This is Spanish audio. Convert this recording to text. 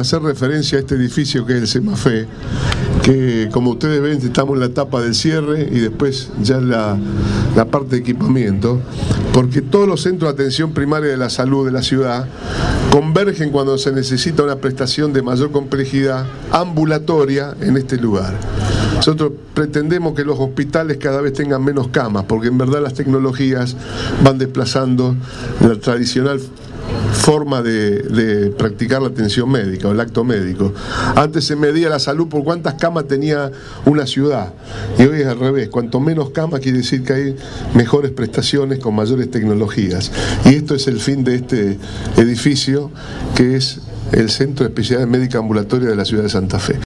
hacer referencia a este edificio que es el Semafé, que como ustedes ven estamos en la etapa del cierre y después ya en la parte de equipamiento, porque todos los centros de atención primaria de la salud de la ciudad convergen cuando se necesita una prestación de mayor complejidad ambulatoria en este lugar. Nosotros pretendemos que los hospitales cada vez tengan menos camas, porque en verdad las tecnologías van desplazando la tradicional forma de practicar la atención médica o el acto médico. Antes se medía la salud por cuántas camas tenía una ciudad, y hoy es al revés: cuanto menos camas quiere decir que hay mejores prestaciones con mayores tecnologías, y esto es el fin de este edificio, que es el Centro de Especialidades Médicas Ambulatorias de la ciudad de Santa Fe.